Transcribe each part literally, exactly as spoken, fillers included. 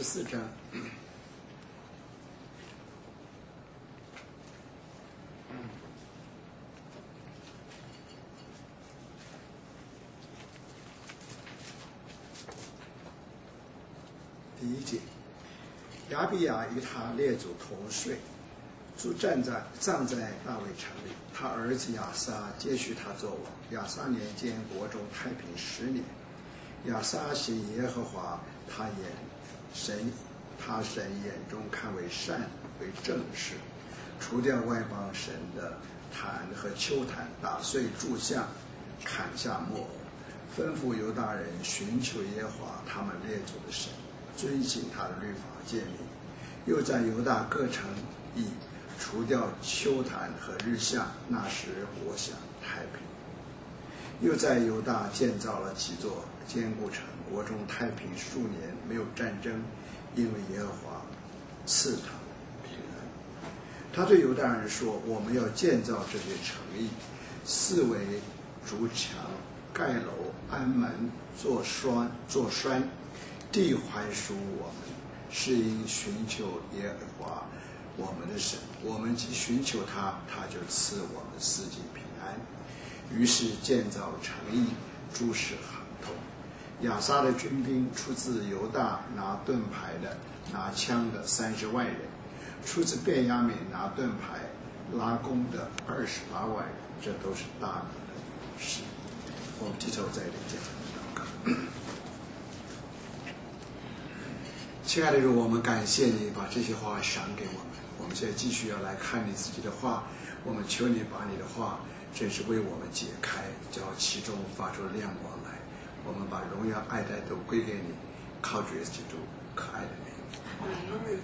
四章。第一节，亚比亚与他列祖同睡，主站在葬在大卫城里。他儿子亚撒接续他做王。亚撒年间，国中太平十年。亚撒行耶和华他眼神他神眼中看为善为正事，除掉外邦神的坛和丘坛，打碎柱像，砍下木偶，吩咐犹大人寻求耶和华他们列祖的神，遵行他的律法诫命。又在犹大各城邑除掉丘坛和日像，那时国享太平。又在犹大建造了几座坚固城，国中太平数年，没有战争，因为耶和华赐他平安。他对犹大人说：我们要建造这些城邑，四围筑墙，盖楼，安门，做栓，做栓，地还属我们，是因寻求耶和华我们的神。我们既寻求他，他就赐我们四境平安。于是建造城邑，诸事亨通。亚撒的军兵出自犹大拿盾牌的、拿枪的三十万人，出自便雅悯拿盾牌、拉弓的二十八万人，这都是大能的勇士。我们低头在这里祷告。亲爱的主，我们感谢你把这些话赏给我们。我们现在继续要来看你自己的话，我们求你把你的话真是为我们解开，叫其中发出亮光来。我们把荣耀爱戴都归给你，靠主耶稣基督可爱的名。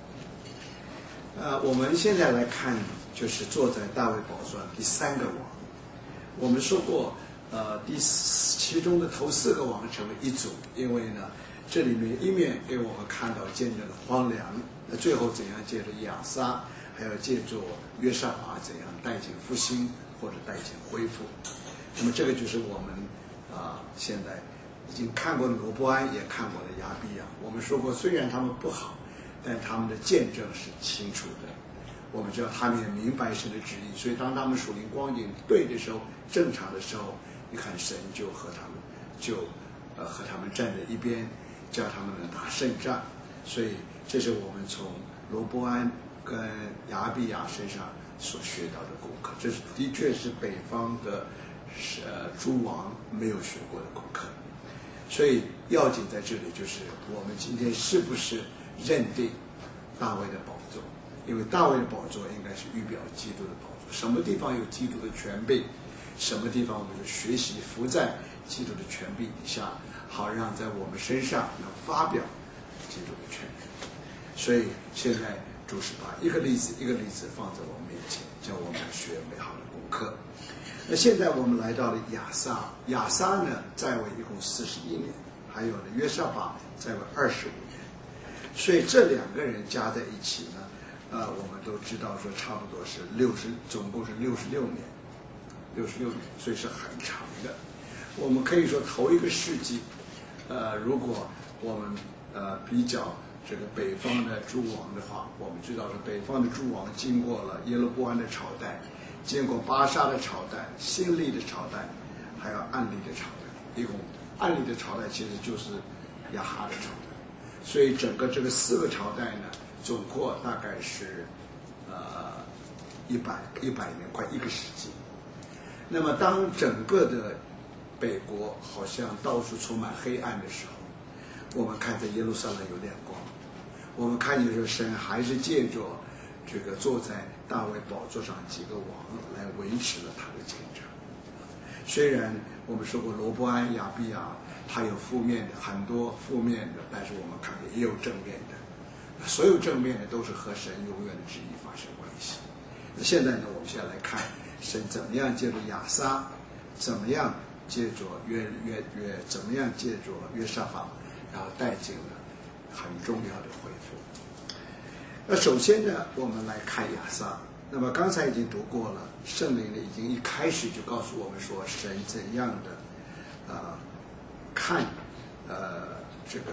呃，我们现在来看，就是坐在大卫宝座上第三个王。我们说过，呃，第其中的头四个王成为一组，因为呢，这里面一面给我们看到见证了荒凉，那最后怎样借着亚撒，还要借着约沙法怎样带进复兴或者带进恢复。那么这个就是我们啊、呃、现在已经看过的罗波安，也看过的亚比亚。我们说过，虽然他们不好，但他们的见证是清楚的。我们知道他们也明白神的旨意，所以当他们属灵光景对的时候，正常的时候，你看神就和他们就呃和他们站在一边，叫他们能打胜仗。所以这是我们从罗波安跟亚比亚身上所学到的功课，这是的确是北方的呃诸王没有学过的功课。所以要紧在这里就是我们今天是不是认定大卫的宝座，因为大卫的宝座应该是预表基督的宝座。什么地方有基督的权柄，什么地方我们就学习服在基督的权柄底下，好让在我们身上能发表基督的权柄。所以现在主是把一个例子一个例子放在我们面前，叫我们学美好的功课。那现在我们来到了亚撒，亚撒呢在位一共四十一年，还有呢约沙法在位二十五年，所以这两个人加在一起呢，呃，我们都知道说差不多是六十，总共是六十六年，六十六年，所以是很长的。我们可以说头一个世纪，呃，如果我们呃比较这个北方的诸王的话，我们知道是北方的诸王经过了耶罗波安的朝代，经过巴沙的朝代、新历的朝代，还有暗历的朝代。一共暗历的朝代其实就是亚哈的朝代，所以整个这个四个朝代呢，总括大概是呃一百一百年，快一个世纪。那么当整个的北国好像到处充满黑暗的时候，我们看在耶路撒冷有亮光。我们看见说神还是借着这个坐在大卫宝座上几个王来维持了他的见证。虽然我们说过罗波安、亚比亚他有负面的，很多负面的，但是我们看见也有正面的。所有正面的都是和神永远的旨意发生关系。那现在呢，我们现在来看神怎么样借着亚撒，怎么样借着约约约，怎么样借着约沙法，然后带进了很重要的恢复。那首先呢，我们来看亚撒。那么刚才已经读过了，圣灵呢已经一开始就告诉我们说，神怎样的呃看呃这个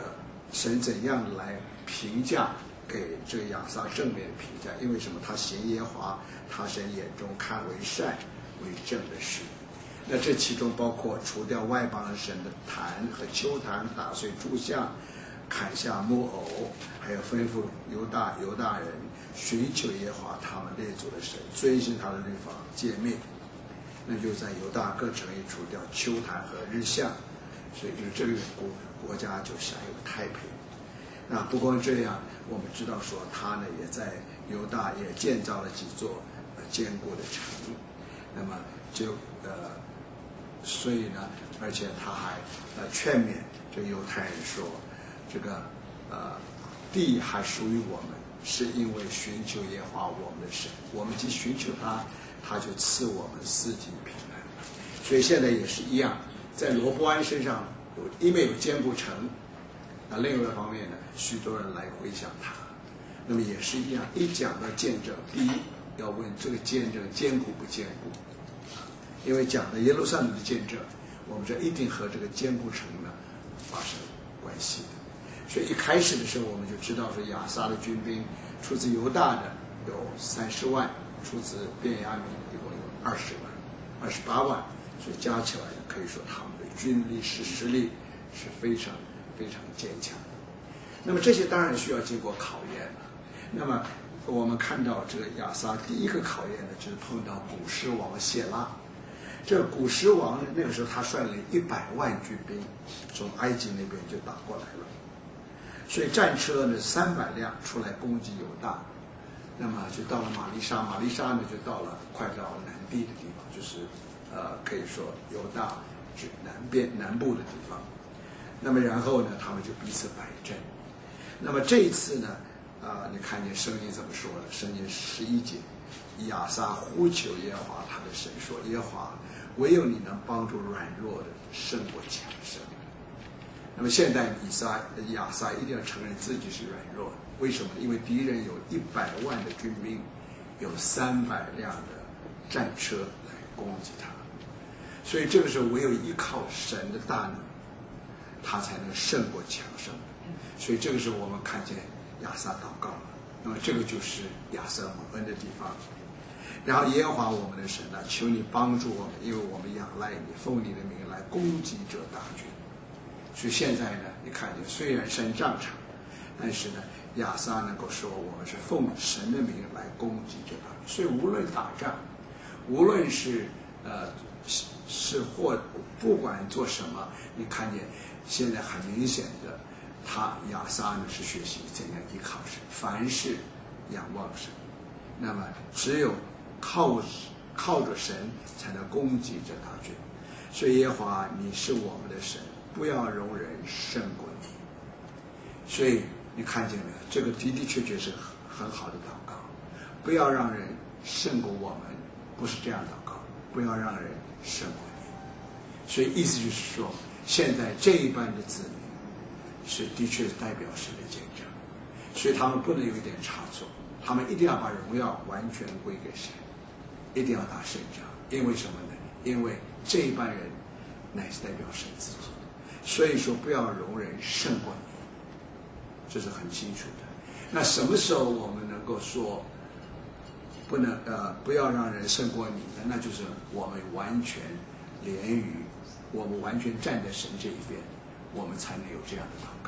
神怎样来评价给这个亚撒正面的评价？因为什么？他行耶和华他神眼中看为善为正的事。那这其中包括除掉外邦人神的坛和丘坛，打碎柱像，砍下木偶，还有吩咐犹大犹大人寻求耶和华他们列祖的神，遵行他的律法诫命。那就在犹大各城里除掉丘坛和日像，所以就是这个缘故，国家就享有太平。那不光这样，我们知道说他呢也在犹大也建造了几座呃坚固的城，那么就呃，所以呢，而且他还呃劝勉这个犹太人说，这个呃地还属于我们，是因为寻求耶和华我们的神，我们既寻求他，他就赐我们四境平安。所以现在也是一样，在罗波安身上有一面有坚固城，那另外一方面呢，许多人来回想他。那么也是一样，一讲到见证，第一要问这个见证坚固不坚固，因为讲的耶路撒冷的见证，我们这一定和这个坚固城呢发生关系的。所以一开始的时候，我们就知道说亚撒的军兵出自犹大的有三十万，出自便雅悯一共有二十万，二十八万，所以加起来可以说他们的军力是实力是非常非常坚强的。那么这些当然需要经过考验了。那么我们看到这个亚撒第一个考验呢，就是碰到古实王谢拉。这个古实王呢，那个时候他率领一百万军兵从埃及那边就打过来了，所以战车呢三百辆出来攻击犹大，那么就到了玛丽莎，玛丽莎呢就到了快到南地的地方，就是呃可以说犹大指南边南部的地方。那么然后呢，他们就彼此摆阵。那么这一次呢，啊、呃，你看见圣经怎么说的？圣经十一节，亚撒呼求耶和华他的神说：“耶和华，唯有你能帮助软弱的，胜过强盛。”那么现在以撒亚撒一定要承认自己是软弱的，为什么？因为敌人有一百万的军兵，有三百辆的战车来攻击他，所以这个时候唯有依靠神的大能，他才能胜过强盛。所以这个时候我们看见亚撒祷告了，那么这个就是亚撒蒙恩的地方。然后耶和华我们的神呢，求你帮助我们，因为我们仰赖你，奉你的名来攻击这大军。所以现在呢，你看见虽然上战场，但是呢，亚撒能够说我们是奉神的名来攻击这大军。所以无论打仗，无论是呃是是或不管做什么，你看见现在很明显的。他亚撒呢是学习怎样依靠神，凡事仰望神。那么只有靠靠着神才能攻击这大军。所以耶和华你是我们的神，不要容人胜过你。所以你看见没有？这个的的确确是很好的祷告。不要让人胜过我们，不是这样祷告。不要让人胜过你。所以意思就是说，现在这一班的子民。是的确代表神的见证，所以他们不能有一点差错，他们一定要把荣耀完全归给神，一定要打胜仗。因为什么呢？因为这一班人乃是代表神自己，所以说不要容人胜过你，这是很清楚的。那什么时候我们能够说不能呃不要让人胜过你呢？那就是我们完全连于我们完全站在神这一边，我们才能有这样的祷告。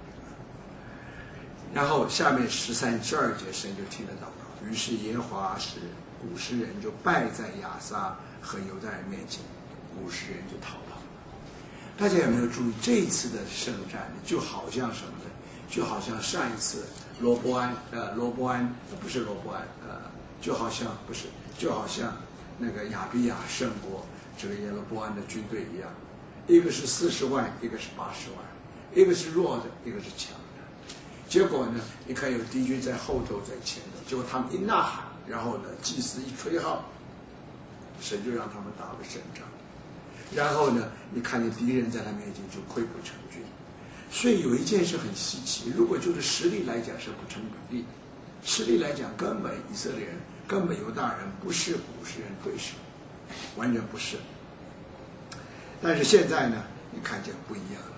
然后下面十三、十二节，神就听了祷告。于是耶和华使古实人就败在亚撒和犹大人面前，古实人就逃跑了。大家有没有注意这一次的圣战就好像什么呢？就好像上一次罗波安呃罗波安、呃、不是罗波安呃就好像不是就好像那个亚比亚胜过这个耶罗波安的军队一样，一个是四十万，一个是八十万，一个是弱的，一个是强的。结果呢，你看有敌军在后头在前头，结果他们一呐喊，然后呢祭司一吹号，神就让他们打了胜仗。然后呢，你看见敌人在他面前就溃不成军。所以有一件事很稀奇，如果就是实力来讲是不成比例，实力来讲根本以色列人根本犹大人不是古实人对手，完全不是。但是现在呢，你看见不一样了。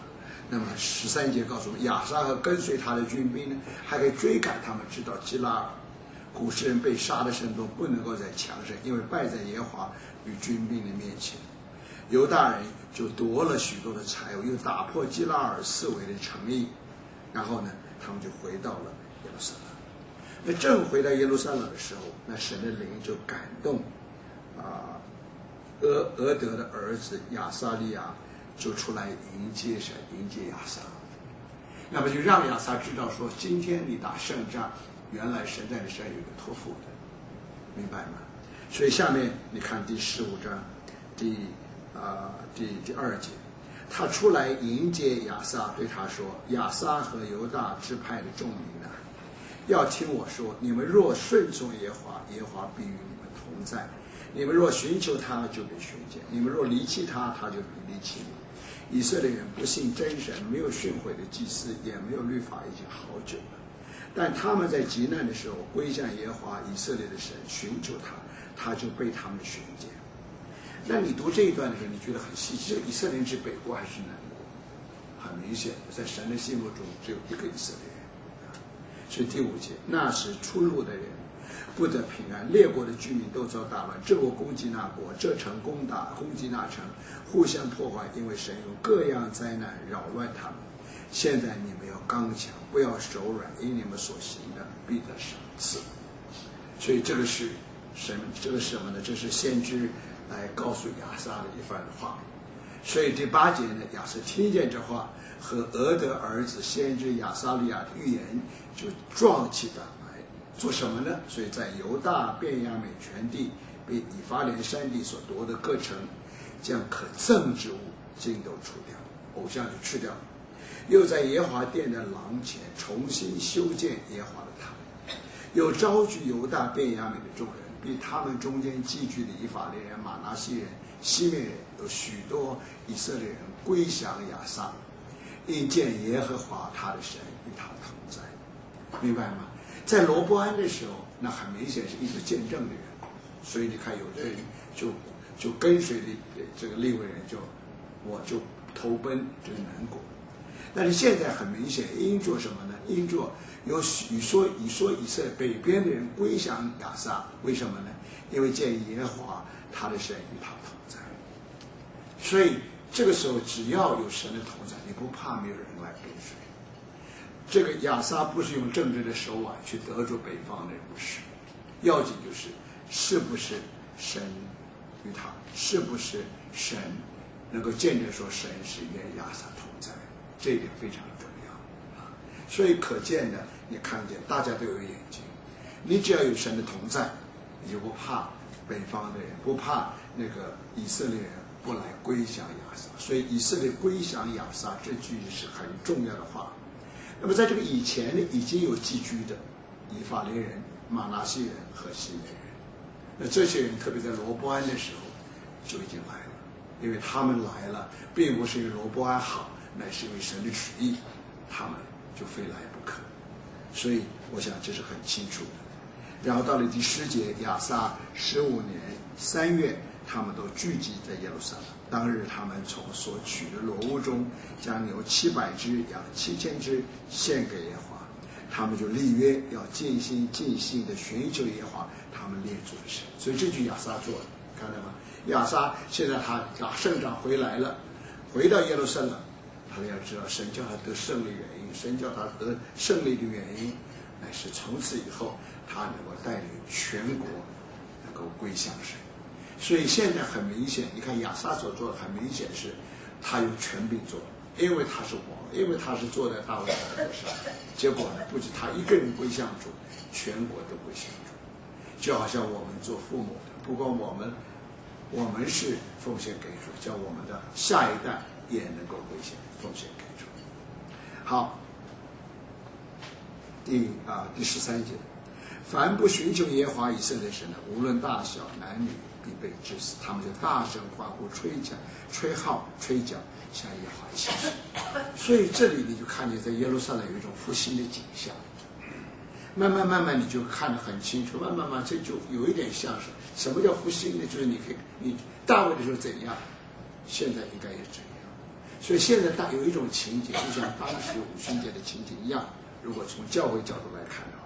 那么十三节告诉我们，亚撒和跟随他的军兵呢，还可以追赶他们，直到基拉尔。古时人被杀的神都不能够在强盛，因为败在耶和华与军兵的面前。犹大人就夺了许多的财物，又打破基拉尔四围的城邑，然后呢，他们就回到了耶路撒冷。那正回到耶路撒冷的时候，那神的灵就感动啊，俄俄德的儿子亚撒利亚就出来迎接神，迎接亚撒。那么就让亚撒知道说，今天你打胜仗，原来神在你身上有个托付的，明白吗？所以下面你看第十五章第啊、呃、第第二节，他出来迎接亚撒，对他说：亚撒和犹大支派的众民啊，要听我说，你们若顺从耶和华，耶和华必与你们同在；你们若寻求他，就必寻见；你们若离弃他，他就必离弃你。以色列人不信真神，没有训诲的祭司，也没有律法，已经好久了。但他们在极难的时候归向耶和华以色列的神，寻求他，他就被他们寻见。那你读这一段的时候，你觉得很稀奇，这个以色列人是北国还是南国？很明显，在神的心目中只有一个以色列人。所以第五节，那时出入的人不得平安，列国的居民都遭大乱，这国攻击那国，这城攻打攻击那城，互相破坏，因为神用各样灾难扰乱他们。现在你们要刚强，不要手软，因你们所行的必得赏赐。所以这个是神，这个是什么呢？这是先知来告诉亚撒的一番话。所以第八节呢，亚撒听见这话，和俄德儿子先知亚撒利亚的预言，就壮起胆来做什么呢？所以在犹大便雅悯全地被以法莲山地所夺的各城，将可憎之物尽都除掉，偶像就去掉，又在耶和华殿的廊前重新修建耶和华的坛，又召集犹大便雅悯的众人，比他们中间寄居的以法莲人、马拿西人、西面人，有许多以色列人归降亚撒，因见耶和华他的神与他同在。明白吗？在罗波安的时候，那很明显是一个见证的人，所以你看有的人就就跟随的这个利未人就我就投奔这个南国。但是现在很明显，因做什么呢？因做有以说以说以色列北边的人归降亚撒，为什么呢？因为见耶和华他的神与他同在。所以这个时候，只要有神的同在，你不怕没有人来跟随。这个亚撒不是用政治的手腕去得住北方的人，不是，要紧就是是不是神与他，是不是神能够见证说神是与亚撒同在，这一点非常重要啊。所以可见的，你看见大家都有眼睛，你只要有神的同在，你就不怕北方的人，不怕那个以色列人不来归降亚撒。所以以色列归降亚撒这句是很重要的话。那么在这个以前呢，已经有寄居的以法莲人、马拿西人和西面人，那这些人特别在罗波安的时候就已经来了，因为他们来了，并不是因为罗波安好，乃是因为神的旨意，他们就非来不可。所以我想这是很清楚的。然后到了第十节，亚撒十五年三月，他们都聚集在耶路撒冷。当日他们从所取的裸物中，将牛七百只、羊七千只献给耶和华。他们就立约，要尽心尽性的寻求耶和华他们列祖的神。所以这句亚撒做了，看到吗？亚撒现在他打胜仗回来了，回到耶路撒冷，他要知道神叫他得胜利原因，神叫他得胜利的原因，乃是从此以后他能够带领全国能够归向神。所以现在很明显，你看亚撒所做的很明显是他有权柄做，因为他是王，因为他是坐在大卫的头上。结果呢，不止他一个人归向主，全国都归向主。就好像我们做父母的，不光我们我们是奉献给主，叫我们的下一代也能够归献奉献给主。好，第啊第十三节，凡不寻求耶和华以色列神的，无论大小男女，必被致死。他们就大声欢呼，吹角、吹号、吹角，向耶和华起誓。所以这里你就看见在耶路撒冷有一种复兴的景象。慢慢慢慢你就看得很清楚，慢慢慢慢这就有一点像是什么叫复兴呢？就是你可以，你大卫的时候怎样，现在应该也这样。 所以现在大有一种情景，就像当时五旬节的情景一样。如果从教会角度来看的话。